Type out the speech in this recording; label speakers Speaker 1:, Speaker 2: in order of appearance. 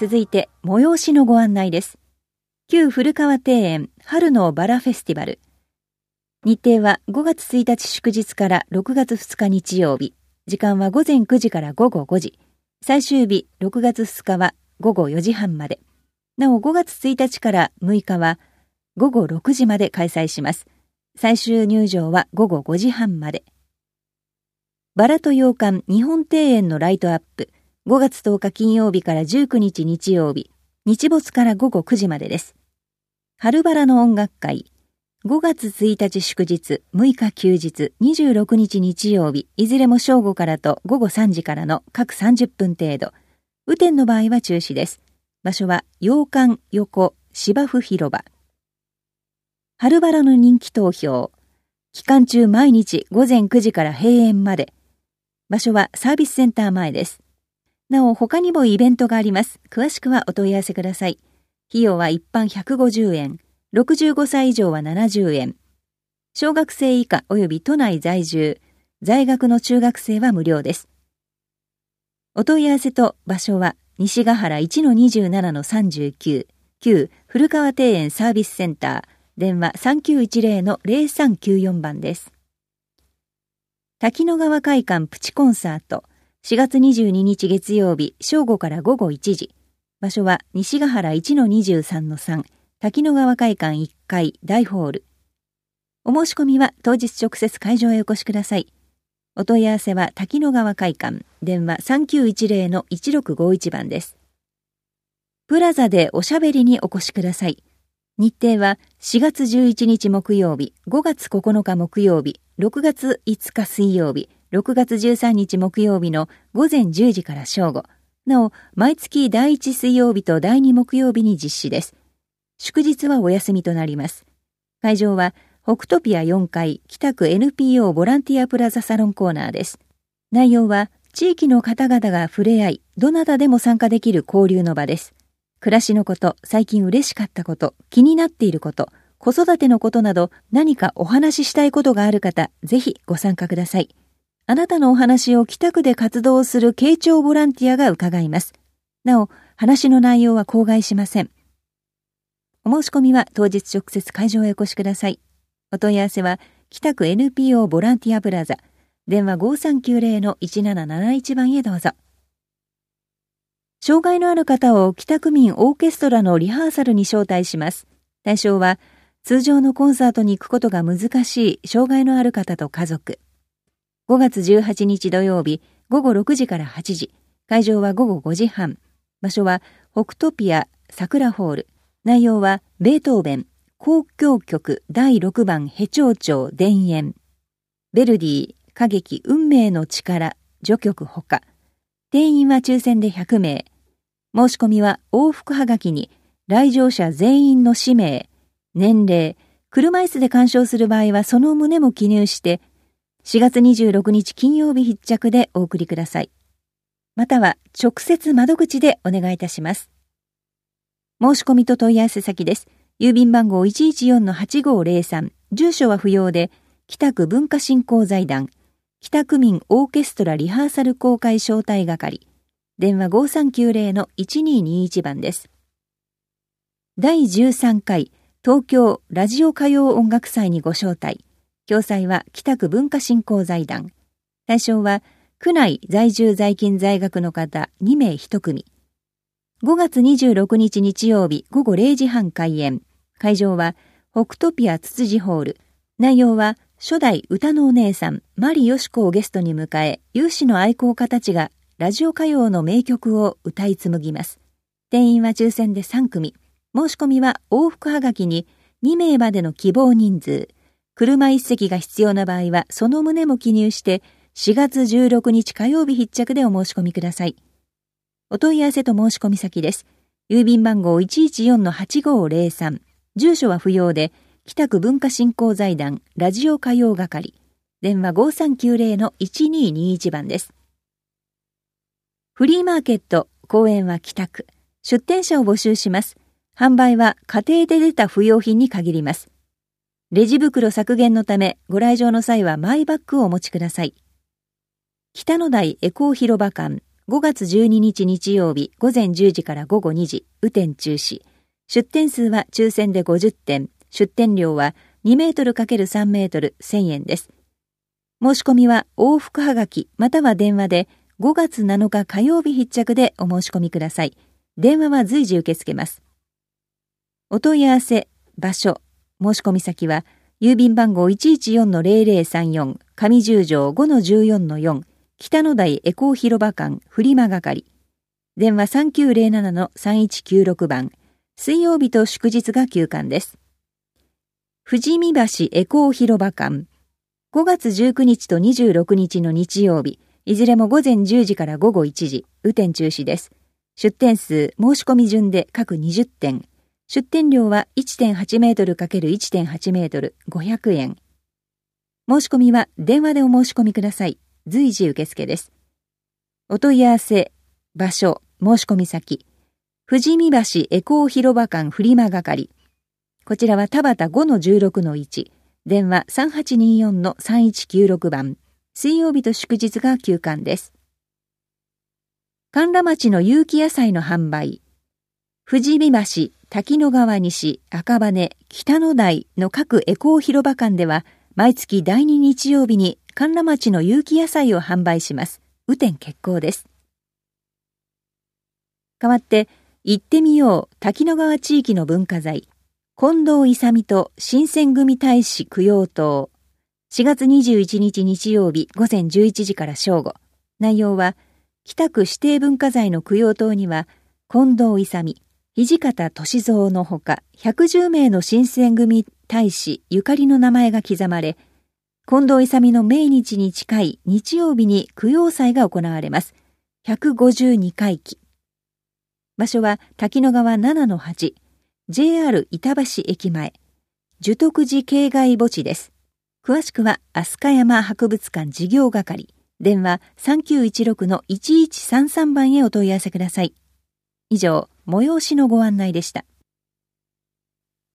Speaker 1: 続いて、催しのご案内です。旧古川庭園春のバラフェスティバル。日程は5月1日祝日から6月2日日曜日。時間は午前9時から午後5時。最終日6月2日は午後4時半まで。なお5月1日から6日は午後6時まで開催します。最終入場は午後5時半まで。バラと洋館日本庭園のライトアップ。5月10日金曜日から19日日曜日。日没から午後9時までです。春バラの音楽会。5月1日祝日、6日休日、26日日曜日、いずれも正午からと午後3時からの各30分程度。雨天の場合は中止です。場所は洋館横芝生広場。春バラの人気投票。期間中毎日午前9時から閉園まで。場所はサービスセンター前です。なお他にもイベントがあります。詳しくはお問い合わせください。費用は一般150円。65歳以上は70円。小学生以下及び都内在住、在学の中学生は無料です。お問い合わせと場所は西ヶ原 1-27-39、旧古川庭園サービスセンター、電話 3910-0394 番です。滝野川会館プチコンサート、4月22日月曜日正午から午後1時。場所は西ヶ原 1-23-3、滝野川会館1階大ホール。お申し込みは当日直接会場へお越しください。お問い合わせは滝野川会館、電話 3910-1651 番です。プラザでおしゃべりにお越しください。日程は4月11日木曜日、5月9日木曜日、6月5日水曜日、6月13日木曜日の午前10時から正午。なお、毎月第1水曜日と第2木曜日に実施です。祝日はお休みとなります。会場は北トピア4階北区 NPO ボランティアプラザサロンコーナーです。内容は地域の方々が触れ合い、どなたでも参加できる交流の場です。暮らしのこと、最近嬉しかったこと、気になっていること、子育てのことなど何かお話ししたいことがある方、ぜひご参加ください。あなたのお話を北区で活動する慶長ボランティアが伺います。なお、話の内容は口外しません。お申し込みは当日直接会場へお越しください。お問い合わせは北区 NPO ボランティアプラザ、電話 5390-1771 番へどうぞ。障害のある方を北区民オーケストラのリハーサルに招待します。対象は通常のコンサートに行くことが難しい障害のある方と家族。5月18日土曜日午後6時から8時。会場は午後5時半。場所は北トピア桜ホール。内容はベートーベン交響曲第6番ヘ長調田園、ベルディ歌劇運命の力序曲ほか。定員は抽選で100名。申し込みは往復はがきに来場者全員の氏名、年齢、車椅子で鑑賞する場合はその旨も記入して4月26日金曜日必着でお送りください。または直接窓口でお願いいたします。申し込みと問い合わせ先です。郵便番号 114-8503、住所は不要で、北区文化振興財団、北区民オーケストラリハーサル公開招待係、電話 5390-1221 番です。第13回東京ラジオ歌謡音楽祭にご招待。共催は北区文化振興財団。対象は区内在住在勤在学の方2名1組。5月26日日曜日午後0時半開演。会場は北トピアつつじホール。内容は初代歌のお姉さんマリヨシコをゲストに迎え、有志の愛好家たちがラジオ歌謡の名曲を歌い紡ぎます。定員は抽選で3組。申し込みは往復はがきに2名までの希望人数。車1席が必要な場合はその旨も記入して4月16日火曜日必着でお申し込みください。お問い合わせと申し込み先です。郵便番号 114-8503。住所は不要で、北区文化振興財団ラジオ歌謡係。電話 5390-1221 番です。フリーマーケット、公園は北区。出店者を募集します。販売は家庭で出た不要品に限ります。レジ袋削減のため、ご来場の際はマイバッグをお持ちください。北の台エコー広場館、 5月12日日曜日午前10時から午後2時、雨天中止。出店数は抽選で50点。出店料は2メートル ×3 メートル1000円です。申し込みは往復はがきまたは電話で5月7日火曜日必着でお申し込みください。電話は随時受け付けます。お問い合わせ、場所、申し込み先は郵便番号 114-0034 上十条 5-14-4 北野台エコー広場間フリマ係。電話 3907-3196 番。水曜日と祝日が休館です。富士見橋エコー広場間。5月19日と26日の日曜日、いずれも午前10時から午後1時、雨天中止です。出店数、申し込み順で各20点。出店料は 1.8 メートル ×1.8 メートル500円。申し込みは電話でお申し込みください。随時受付です。お問い合わせ、場所、申し込み先。富士見橋エコー広場間フリマ係。こちらは田端 5-16-1。電話 3824-3196 番。水曜日と祝日が休館です。甘楽町の有機野菜の販売。富士見橋、滝野川西、赤羽、北野台の各エコー広場間では、毎月第2日曜日に甘楽町の有機野菜を販売します。雨天決行です。代わって、行ってみよう滝野川地域の文化財。近藤勇と新選組大使供養塔。4月21日日曜日午前11時から正午。内容は、北区指定文化財の供養塔には、近藤勇、土方歳三のほか、110名の新選組大使ゆかりの名前が刻まれ、近藤勇の命日に近い日曜日に供養祭が行われます。152回忌。場所は滝野川 7-8、JR 板橋駅前、寿徳寺境外墓地です。詳しくは飛鳥山博物館事業係、電話 3916-1133 番へお問い合わせください。以上、催しのご案内でした。